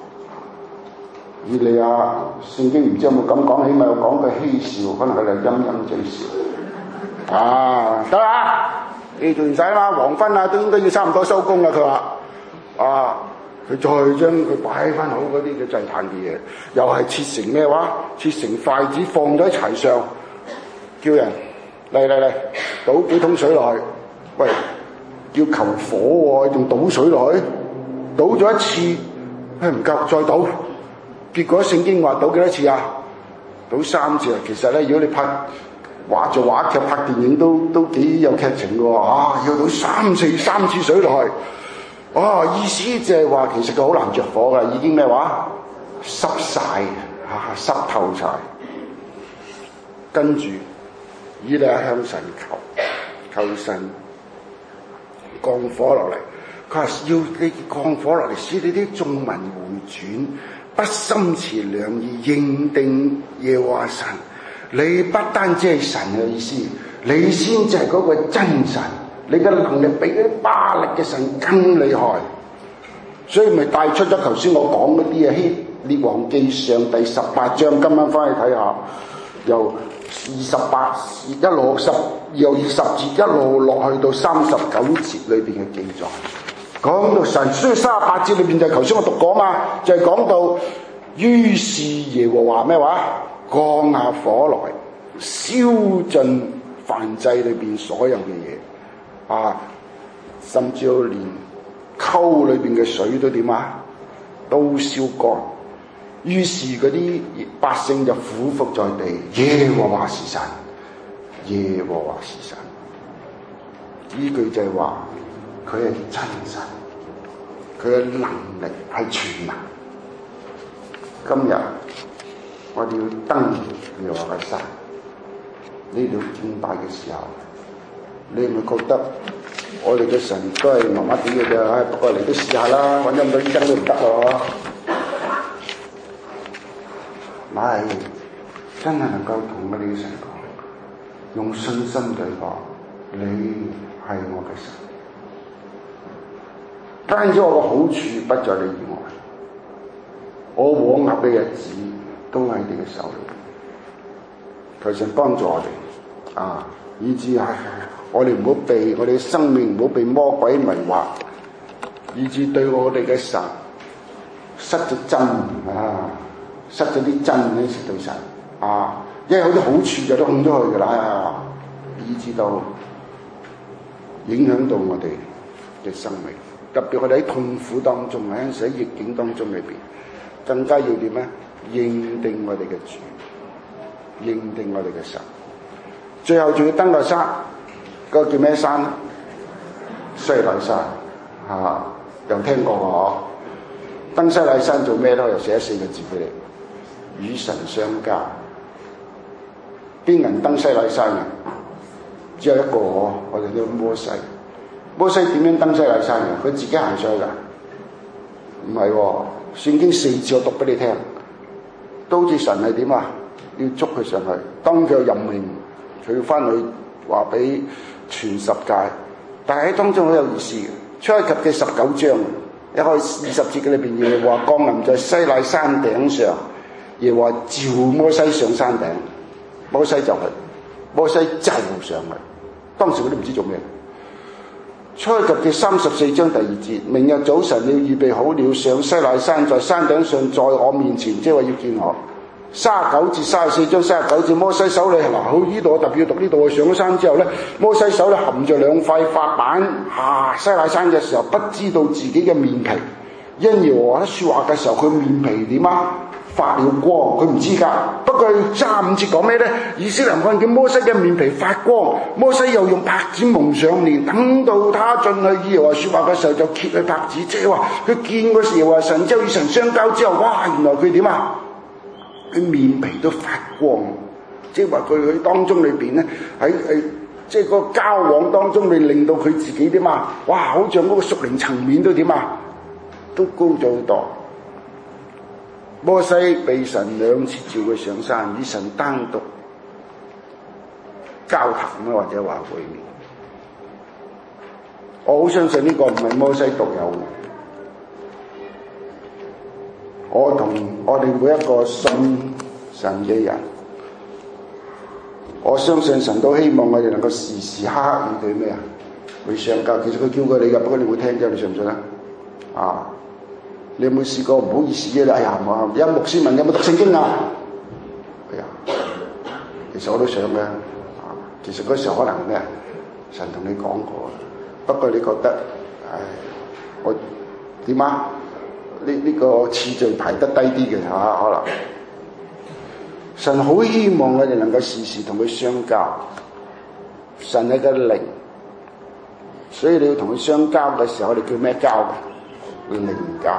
S1: 以利亞聖經唔知有冇咁講，起碼有講佢嬉笑，可能佢哋陰陰嘴笑。啊，得啦，你做完晒啦嘛，黃昏啊都應該要差唔多收工啦。佢話：啊，佢再將佢擺翻好嗰啲嘅祭壇嘅嘢，又係切成咩話？切成筷子放咗喺柴上，叫人嚟嚟嚟，倒幾桶水落去。喂，要求火喎，仲倒水落去，倒咗一次，唉唔夠，再倒。結果聖經話倒幾多次啊？倒三次啊！其實咧，如果你拍話做話劇、拍電影都都幾有劇情嘅喎。啊，要倒三次三次水落去。啊，意思就係話其實佢好難着火㗎，已經咩話濕晒，啊濕透晒。跟住以利亞向神求，求神降火落嚟。佢話要你降火落嚟，使你啲眾民回轉。不心持良意，認定耶和華神，你不單止係神嘅意思，你先至係嗰個真神，你嘅能力比嗰啲巴力嘅神更厲害，所以咪帶出咗頭先我講嗰啲啊，《列王記上》第十八章，今晚翻去睇下，由二十八一路十由二十節一路落去到三十九節裏邊嘅記載。講到神，所以三十八節裏邊就係頭先我讀過嘛，就係、是、講到於是耶和華咩話降下火來，燒盡燔祭裏邊所有嘅嘢啊，甚至到連溝裏邊嘅水都點啊，都燒乾。於是嗰啲百姓就俯伏在地，耶和華是神，耶和華是神。呢句就係話佢係真神，佢嘅能力係全能。今日我哋要登耶和華嘅山，呢度敬拜嘅時候，你係咪覺得我哋嘅神都係麻麻地嘅啫？唉，不過嚟都試下啦，揾咁多醫生都唔得咯。咪真係能夠同我哋嘅神講，用信心對講，你係我嘅神。單止我嘅好處不在你以外，我往後嘅日子都喺你嘅手裏。求神幫助我哋啊，以致係我哋唔好被我哋嘅生命唔好被魔鬼迷惑，以致對我哋嘅神失咗真啊， 塞咗啲真咧食到神啊，因為有啲好處就都控咗去噶啦，以至到影響到我哋嘅生命。特別我哋喺痛苦當中，喺喺逆境當中裏邊，更加要點咧？認定我哋嘅主，認定我哋嘅神。最後仲要登個山，嗰、嗰個叫咩山咧？西乃山啊，又聽過嗬？登西乃山做咩咧？又寫四個字俾你：與神相交。邊人登西乃山嘅？只有一個嗬，我哋叫摩西。摩西點樣登西乃山嘅？佢自己行上去㗎？唔係喎，聖經四字我讀俾你聽，都好似神係點啊？要捉佢上去，當佢有任命，佢要翻去話俾全世界。但係喺當中好有意思嘅，出埃及嘅十九章一開始二十節嘅裏邊，耶和華降臨在西乃山頂上，耶和華召摩西上山頂，摩西就去，摩西就上去。當時佢都唔知做咩。出埃及嘅三十四章第二節，明日早晨你預備好了，上西乃山，在山頂上，在我面前，即係話要見我。三十九至三十四章三十九節，摩西手裏嗱，好呢度我特別要讀呢度。上咗山之後咧，摩西手裏含着兩塊法板，下西乃山嘅時候，不知道自己嘅面皮，因耶和華說話嘅時候，佢面皮點啊？發了光，佢唔知㗎。不過三五節講咩咧？以色列人看見摩西嘅面皮發光，摩西又用帕子蒙上臉，等到他進去耶和華說話嘅時候，就揭去帕子，即係話佢見嗰時話神就與神相交之後，哇！原來佢點啊？佢面皮都發光，即係話佢喺當中裏邊咧，喺喺即係個交往當中，你令到佢自己點啊？哇！好似嗰個屬靈層面都點啊？都高咗好多。摩西被神兩次召佢上山，與神單獨交談啦，或者話會面。我好相信呢個唔係摩西獨有嘅。我同我哋每一個信神嘅人，我相信神都希望我哋能夠時時刻刻與佢咩啊？去相交。其實佢叫過你㗎，不過你會聽啫，你信唔信啊？啊！你有冇試過唔好意思嘅？哎呀，有牧師問有冇讀聖經啊？哎呀，其實我都想嘅。啊，其實嗰時候可能咩？神同你講過，不過你覺得，唉，我點啊？呢呢、這個次序排得低啲嘅嚇，可能神好希望我哋能夠時時同佢相交。神係個靈，所以你要同佢相交嘅時候，我哋叫咩交嘅？靈交。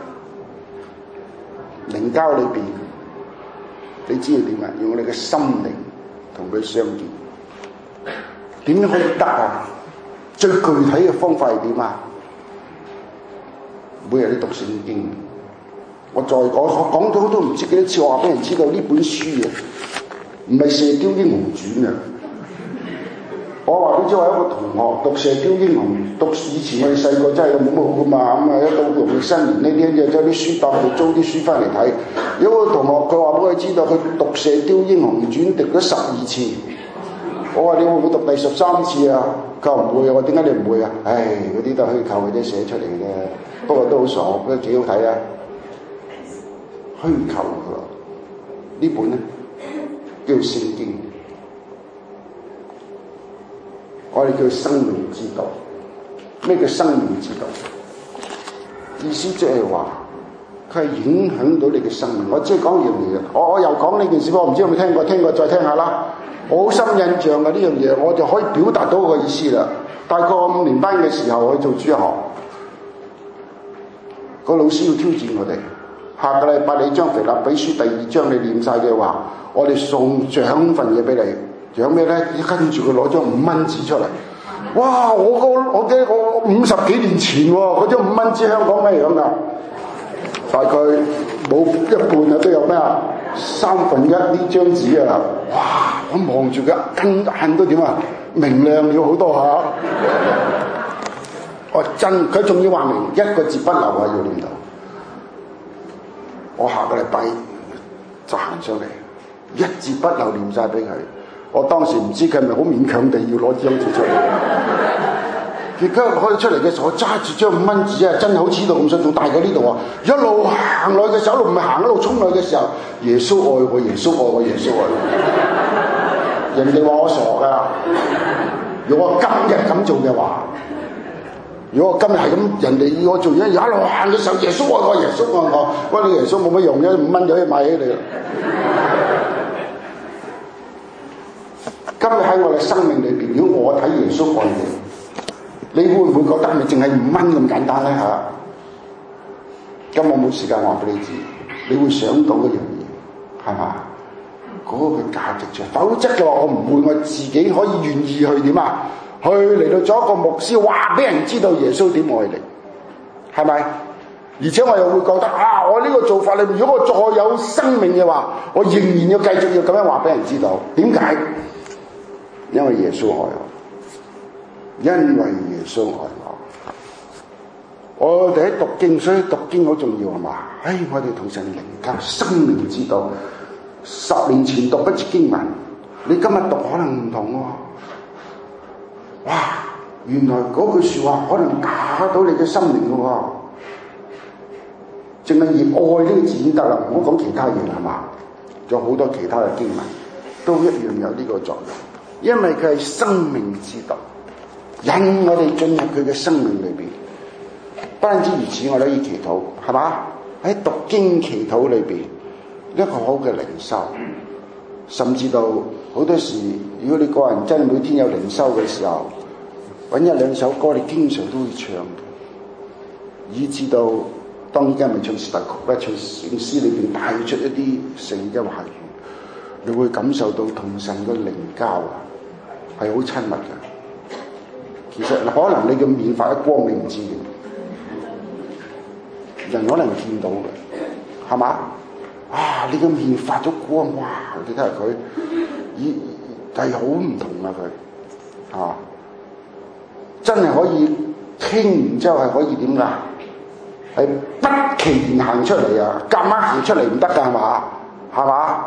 S1: 靈交裏邊，你知道點啊？用我哋嘅心靈同佢相見，點樣可以得啊？最具體嘅方法係點啊？每日你讀聖經，我再講，我講咗都唔知幾多次，我話俾人知道呢本書啊，唔係《射雕英雄傳》啊。我話俾你知，我有一個同學讀《射雕英雄》，讀以前我哋細個真係冇乜好噶嘛，咁啊一到農曆新年呢啲就將啲書檔度租啲書翻嚟睇。有個同學佢話俾我知道，佢讀《射雕英雄傳》讀咗十二次。我話你會唔會讀第十三次啊？佢話唔會啊。我點解你唔會啊？唉，嗰啲都係虛構嘅啫，寫出嚟嘅啫。不過都好傻，都幾好睇啊！虛構㗎，呢本咧叫聖經，我哋叫生命之道。咩叫生命之道？意思即係話，佢係影響到你嘅生命。我即係講樣嘢，我我又講呢件事，我唔知有冇聽過，聽過再聽下啦。我好深印象嘅呢樣嘢，我就可以表達到個意思啦。大概五年班嘅時候去做主學，個老師要挑戰我哋，下個禮拜你將腓立比書第二章你念晒嘅話，我哋送獎份嘢俾你。獎咩咧？跟住佢攞張五蚊紙出嚟。哇！我個我嘅我五十幾年前喎，嗰張五蚊紙香港咩樣㗎？大概冇一半啊，都有咩啊？三分一呢張紙啊！哇！我望住佢，跟眼都點啊？明亮了好多下。我真，佢仲要話明一個字不留啊，要念到。我下個禮拜就行上嚟，一字不留念晒俾佢。我當時唔知佢係咪好勉強地要攞張紙出嚟。 結果開出嚟嘅時候，我揸住張五蚊紙啊，真係好似度咁細，仲大過呢度啊！一路行落去嘅時候，一路唔係行一路衝落去嘅時候，耶穌愛我，耶穌愛我，耶穌愛我。人哋話我傻噶，如果我今日咁做嘅話，如果我今日係咁，人哋要我做嘢，一路行嘅時候，耶穌愛我，耶穌愛我，喂，你耶穌冇乜用啫，五蚊就可以買起你啦。今日喺我嘅生命裏邊，如果我睇耶穌愛你，你會唔會覺得係咪淨係五蚊咁簡單咧嚇？今日冇時間話俾你知，你會想到嗰樣嘢係嘛？嗰、那個價值在，否則嘅話我唔會我自己可以願意去點啊？去嚟到做一個牧師，話俾人知道耶穌點愛你，係咪？而且我又會覺得啊，我呢個做法裏面，如果我再有生命嘅話，我仍然要繼續要咁樣話俾人知道。點解？因為耶穌愛我，因為耶穌愛我。我哋喺讀經，所以讀經好重要係嘛？唉，我哋同神靈交，生命之道。十年前讀一節經文，你今日讀可能唔同喎。哇！原來嗰句説話可能打到你嘅心靈嘅喎。淨係以愛呢個字已經得啦，唔好講其他嘢係嘛？仲有好多其他嘅經文都一樣有呢個作用。因為佢係生命之道，引我哋進入佢嘅生命裏邊。不單止如此，我哋可以祈禱，係嘛？喺讀經祈禱裏邊，一個好嘅靈修，甚至到好多時，如果你個人真係每天有靈修嘅時候，揾一兩首歌，你經常都會唱，以至到當然而家咪唱時代曲，或者唱聖詩裏邊帶出一啲神嘅話語，你會感受到同神嘅靈交啊！係好親密嘅，其實可能你嘅面發一光，你唔知嘅，人可能見到嘅，係嘛？啊！你嘅面發咗光，哇！你睇下佢，咦係好唔同啊佢，啊！真係可以聽完之後係可以點㗎？係不期然行出嚟啊！夾硬行出嚟唔得㗎係嘛？係嘛？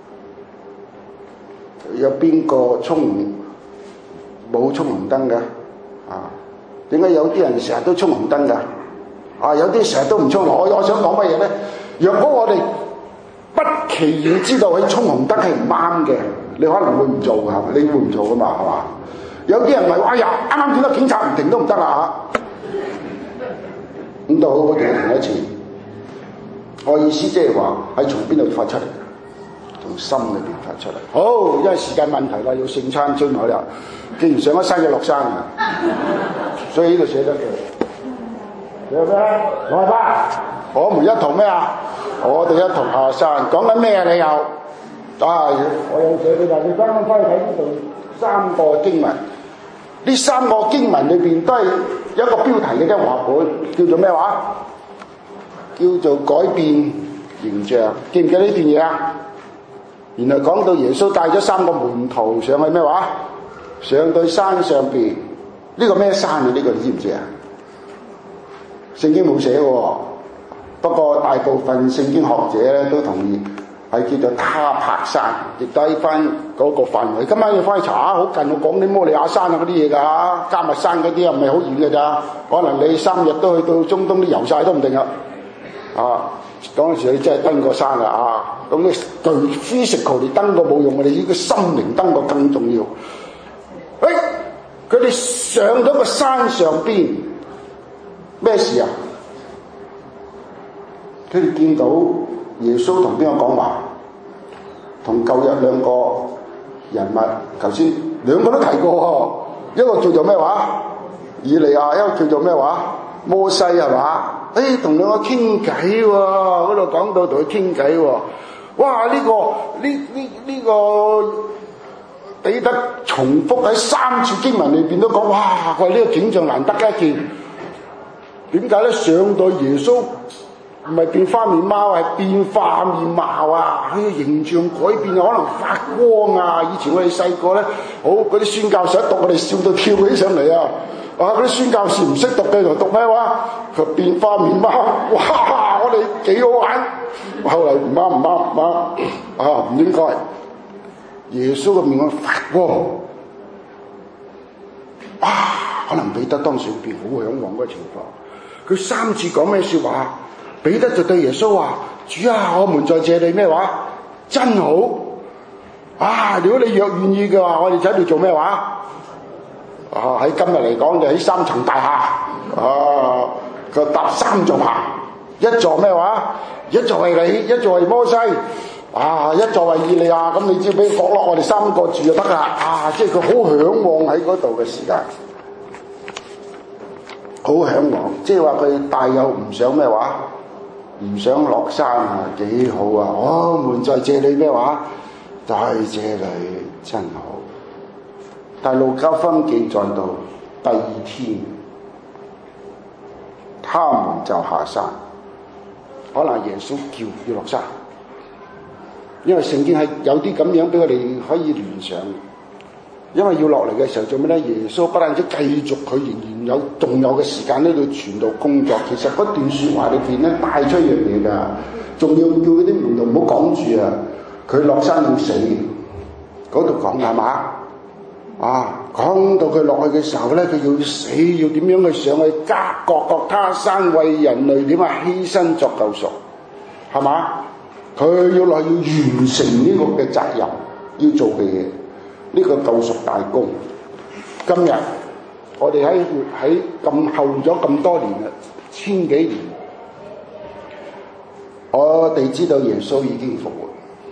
S1: 有邊個衝冇衝紅燈嘅？啊，點解有啲人成日都衝紅燈㗎？啊，有啲成日都唔衝。我我想講乜嘢咧？若果我哋不期然知道佢衝紅燈係唔啱嘅，你可能會唔做㗎，你會唔做㗎嘛？係嘛？有啲人咪話：哎呀，啱啱見到警察唔停都唔得啦嚇！咁到我哋停一次。我意思即係話喺從邊度發出嚟？從心裏邊發出嚟。好，因為時間問題啦，要聖餐追埋啦。既然上咗山就落山啊，所以呢度寫得嘅。你有咩？我係爸，我們一同咩啊？我哋一同下山。講緊咩啊？你又啊？我有寫俾大家。你翻翻翻去睇呢度三個經文。呢三個經文裏邊都係有一個標題嘅啫，話本叫做咩話？叫做改變形象。記唔記得呢段嘢啊？然後講到耶穌帶咗三個門徒上去咩話？上到山上邊，呢個咩山啊？呢個你知唔知啊？聖經冇寫喎，不過大部分聖經學者咧都同意係叫做他泊山，亦都喺翻嗰個範圍。今晚要翻去查下，好近我講啲摩利亞山啊嗰啲嘢㗎嚇，迦密山嗰啲啊唔係好遠㗎咋，可能你三日都去到中東都遊晒都唔定啊！啊，嗰陣時你真係登過山啦啊！咁你對 physical 你登過冇用，我哋呢個心靈登過更重要。誒，佢哋上咗個山上邊，咩事啊？佢哋見到耶穌同邊個講話？同舊約兩個人物，頭先兩個都提過，一個叫做咩話？以利亞，一個叫做咩話？摩西係嘛？誒，同兩個傾偈喎，嗰度講到同佢傾偈喎。哇！呢、這個呢呢呢個彼得重複喺三處經文裏邊都講，哇！佢話呢個景象難得一見。點解咧？上到耶穌唔係變花面貓，係變化面貌啊！佢嘅形象改變，可能發光啊！以前我哋細個咧，好嗰啲宣教士一讀，我哋笑到跳起上嚟啊！啊！嗰啲宣教士唔識讀嘅，就讀咩話？佢變花面貓，哇！我哋幾好玩。後嚟唔啱唔啱唔啱啊！唔應該。耶穌嘅面孔發光，啊！ 可能彼得當時會變好嚮往嗰個情況。佢三次講咩説話？彼得就對耶穌話：主啊，我們在這裏咩話？真好啊！如果你若願意嘅話，我哋就喺度做咩話？啊！喺今日嚟講就喺三層大廈啊，佢搭三座棚，一座咩話？一座為你，一座為摩西，啊，一座為以利亞。咁你只要俾角落我哋三個住就得啦。啊，即係佢好嚮往喺嗰度嘅時間，好嚮往，即係話佢大有唔想咩話？唔想落山啊，幾好啊！我們在這裏咩話？在這裏真好。但路加福音記載到第二天，他們就下山。可能耶穌叫要落山，因為聖經係有啲咁樣俾我哋可以聯想。因為要落嚟嘅時候做咩咧？耶穌不但止繼續佢仍然有仲有嘅時間喺度傳道工作。其實嗰段説話裏邊咧帶出一樣嘢㗎，仲要叫嗰啲門徒唔好講住啊！佢落山要死，嗰度講係嘛？啊，講到佢落去嘅時候咧，佢要死，要點樣去上去加各各他山為人類點啊犧牲作救贖，係嘛？佢要落去要完成呢個嘅責任，要做嘅嘢。呢個救贖大功，今日我哋喺喺咁後咗咁多年啦，千幾年，我哋知道耶穌已經復活。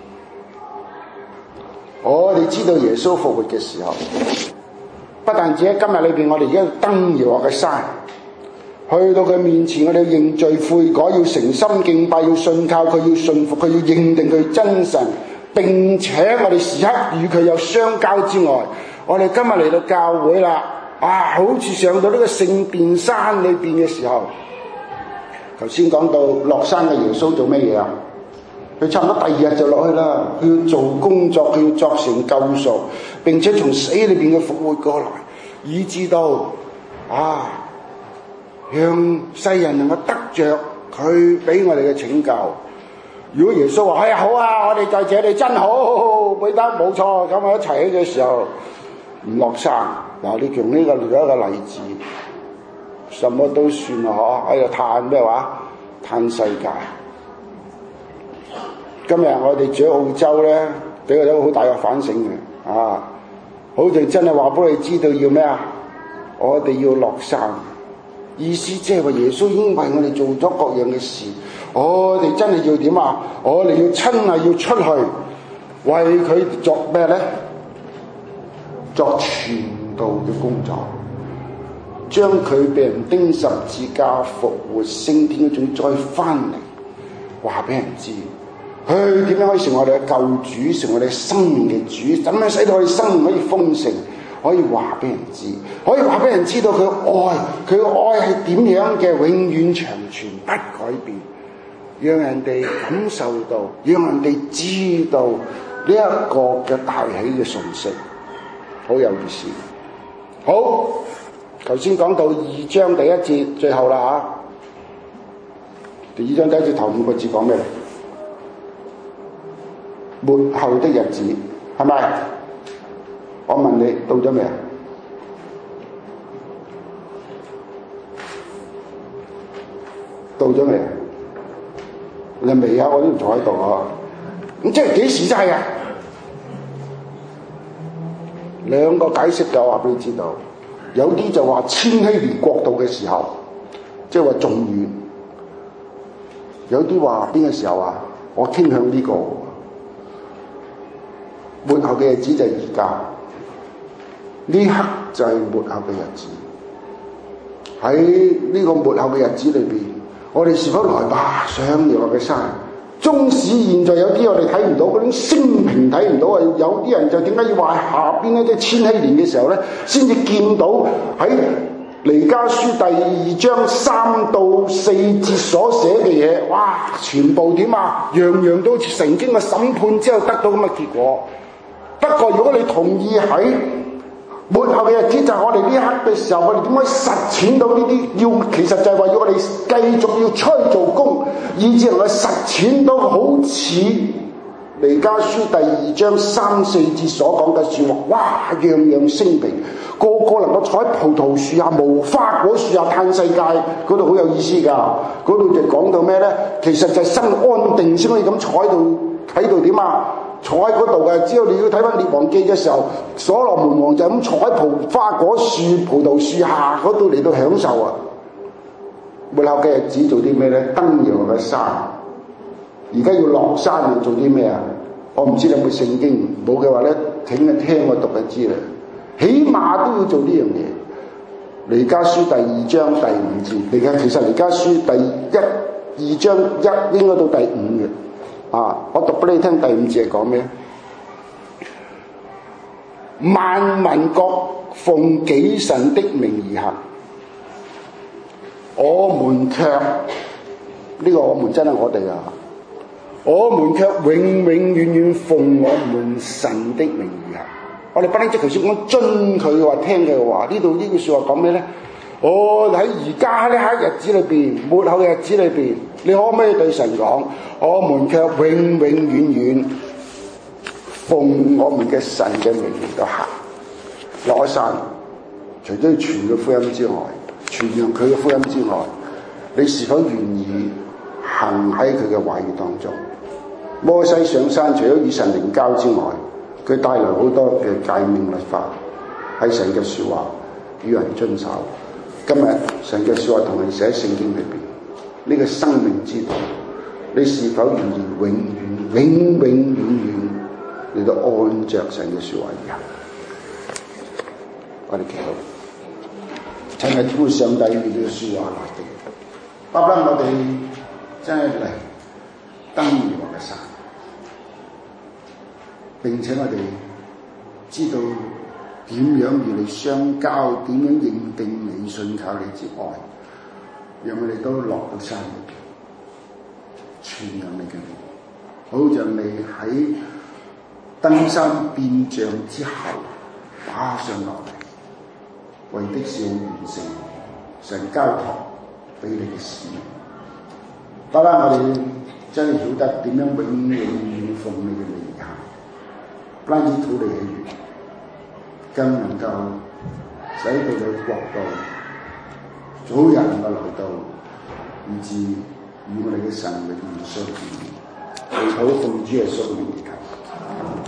S1: 我哋知道耶穌復活嘅時候，不但止喺今日裏邊，我哋而家登耶和華嘅山，去到佢面前，我哋要認罪悔改，要誠心敬拜，要信靠佢，要信服佢，要認定佢真神。並且我哋時刻與佢有相交之外，我哋今日嚟到教會啦，啊，好似上到呢個聖殿山裏邊嘅時候，頭先講到落山嘅耶穌做咩嘢啊？佢差唔多第二日就落去啦，佢要做工作，佢要作成救贖，並且從死裏邊嘅復活過來，以致到啊，讓世人能夠得着佢俾我哋嘅拯救。如果耶穌話：哎呀好啊，我哋在這裏真好，彼得冇錯，咁我一齊嘅時候唔落山。嗱，你用呢個嚟一個例子，什麼都算啦，嗬，喺度嘆咩話？嘆世界。今日我哋住喺澳洲咧，俾我哋一個好大嘅反省嘅，啊，好似真係話俾你知道要咩啊？我哋要落山，意思即係話耶穌已經為我哋做咗各樣嘅事。我哋真係要點啊？我哋要親啊，要出去為佢作咩咧？作傳道嘅工作，將佢被人釘十字架復活升天嗰種再翻嚟，話俾人知，佢點樣可以成為我哋嘅救主，成為我哋生命嘅主？怎樣使到我哋生命可以豐盛？可以話俾人知，可以話俾人知道佢愛，佢嘅愛係點樣嘅，永遠長存不改變。讓人哋感受到，讓人哋知道呢一個嘅大喜嘅訊息，好有意思。好，頭先講到二章第一節最後啦嚇，二章第一節頭五個字講咩？末後的日子係咪？我問你到咗未啊？到咗未？你未啊？我都坐喺度啊！咁即係幾時真係啊？兩個解釋就話俾你知道，有啲就話千禧年國度嘅時候，即係話仲遠；有啲話邊個時候啊？我傾向呢個末後嘅日子就係而家，呢刻就係末後嘅日子。喺呢個末後嘅日子裏邊，我哋是否來吧上耶和華嘅山？縱使現在有啲我哋睇唔到嗰種星屏睇唔到啊，有啲人就點解要話下邊咧？即係千禧年嘅時候咧，先至見到喺彌迦書第二章三到四節所寫嘅嘢，哇！全部點啊？樣樣都成經嘅審判之後得到咁嘅結果。不過如果你同意喺末後嘅日子就係我哋呢刻嘅時候，我哋點可以實踐到呢啲？要其實就係話要我哋繼續要出去做工，以至能夠實踐到好似彌迦書第二章三四節所講嘅説話，哇，樣樣升平，個個能夠坐喺葡萄樹下、無花果樹下嘆世界，嗰度好有意思㗎。嗰度就講到咩呢？其實就係生安定先可以咁坐喺度，睇到點啊？坐喺嗰度嘅，只要你要睇翻《列王記》嘅時候，所羅門王就咁坐喺葡花果樹、葡萄樹下嗰度嚟到享受啊！末後嘅日子做啲咩呢？登耶和華嘅山，而家要落山要做啲咩啊？我唔知你有冇聖經，冇嘅話呢，請你聽我讀就知啦。起碼都要做呢樣嘢。彌迦書第二章第五節，你睇其實彌迦書第一二章一應該到第五嘅。啊！我讀俾你聽，第五節係講咩？萬民各奉己神的名而行，我們卻呢、這個我們真係我哋啊！我們卻永永遠遠奉我們神的名而行。我哋不單止頭先講遵佢嘅話、聽佢嘅話，呢度呢句説話講咩咧？我喺而家呢刻日子裏邊，末後嘅日子裏邊，你可唔可以對神講？我們卻永永遠遠奉我們嘅神嘅名嚟到行落山，除咗傳嘅福音之外，傳揚佢嘅福音之外，你是否願意行喺佢嘅話語當中？摩西上山，除咗與神靈交之外，佢帶來好多嘅誡命律法，係神嘅説話，與人遵守。今日神嘅説話同你寫喺聖經裏邊，呢、這個生命之道，你是否願意永遠、永永遠遠嚟到按着神嘅説話而行？我哋祈禱，親愛的上帝嘅呢個説話來嘅，巴不得我哋真係嚟登耶和華嘅山，並且我哋知道點樣與你相交，點樣認定你、信靠你之愛，讓我哋都落到山裏邊，傳揚你嘅名，好像你喺登山變像之後打上落嚟，為的是要完成神交託俾你嘅使命。得啦，我哋真係曉得點樣永永遠遠奉你嘅名行，不單止討你喜悅，更能夠使到你國度早日能夠來到，以致與我哋嘅神永遠相見。祈禱奉主耶穌嘅名而求。